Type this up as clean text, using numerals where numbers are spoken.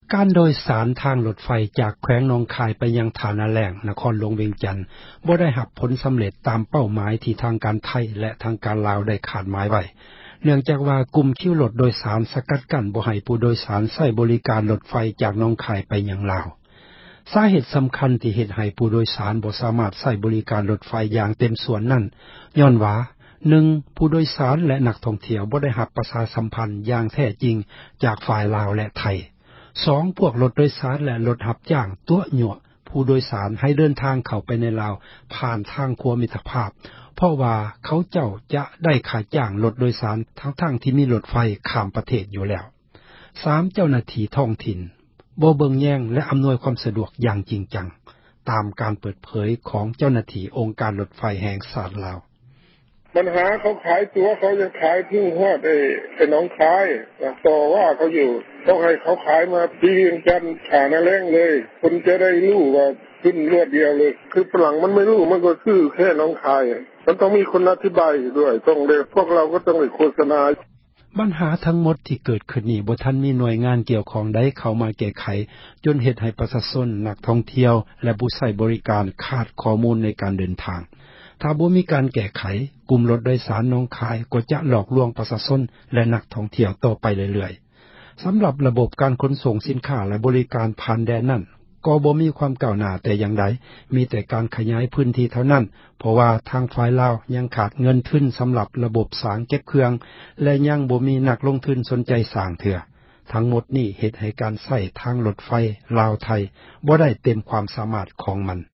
การโดยสารทางรถไฟจากแขวงหนองคายไปยังฐานะแหล่งนครหลวงเวียงจันทน์บ่ได้รับผลสำเร็จตามเป้าหมายที่ทางการไทยและทางการลาวได้คาดหมายไว้เนื่องจากว่ากลุ่มคิวรถโดยสารสกัดกั้นบ่ให้ผู้โดยสารใช้บริการรถไฟจากหนองคายไปยังลาวสาเหตุสำคัญที่เฮ็ดให้ผู้โดยสารบ่สามารถใช้บริการรถไฟอย่างเต็มส่วนนั้นย้อนว่า1ผู้โดยสารและนักท่องเที่ยวบ่ได้รับประชาสัมพันธ์อย่างแท้จริงจากฝ่ายลาวและไทย2พวกรถโดยสารและรถรับจ้างตัวยั่วผู้โดยสารให้เดินทางเข้าไปในลาวผ่านทางคัวมิตรภาพเพราะว่าเขาเจ้าจะได้ค่าจ้างรถโดยสารทั้งที่มีรถไฟข้ามประเทศอยู่แล้ว3เจ้าหน้าที่ท้องถิ่นบ่เบิ่งแย่งและอำนวยความสะดวกอย่างจริงจังตามการเปิดเผยของเจ้าหน้าที่องค์การรถไฟแห่งชาติลาวปัญหาเขาขายตัวเขาจะขายที่ฮอดไอ้น้องคายต่อว่าเขาอยู่ต้องให้เขาขายมาปีเวียงจันทน์ฐานะแรงเลยคนจะได้รู้ว่าขึ้นรวดเดียวเลยคือฝรั่งมันไม่รู้มันก็คือแค่น้องคายมันต้องมีคนอธิบายด้วยต้องเลยพวกเราก็ต้องไปโฆษณาปัญหาทั้งหมดที่เกิดขึ้นนี้บ่ทันมีหน่วยงานเกี่ยวข้องใดเข้ามาแก้ไขจนเฮ็ดให้ประชาชนนักท่องเที่ยวและผู้ใช้บริการขาดข้อมูลในการเดินทางถ้าบ่มีการแก้ไขกลุ่มรถโดยสารหนองคายก็จะหลอกลวงประชาชนและนักท่องเที่ยวต่อไปเรื่อยๆสำหรับระบบการขนส่งสินค้าและบริการผ่านแดนนั้นก็บ่มีความก้าวหน้าแต่อย่างใดมีแต่การขยายพื้นที่เท่านั้นเพราะว่าทางฝ่ายลาวยังขาดเงินทุนสำหรับระบบสร้างเก็บเครื่องและยังบ่มีนักลงทุนสนใจสร้างเทื่อทั้งหมดนี้เฮ็ดให้การใช้ทางรถไฟลาวไทยบ่ได้เต็มความสามารถของมัน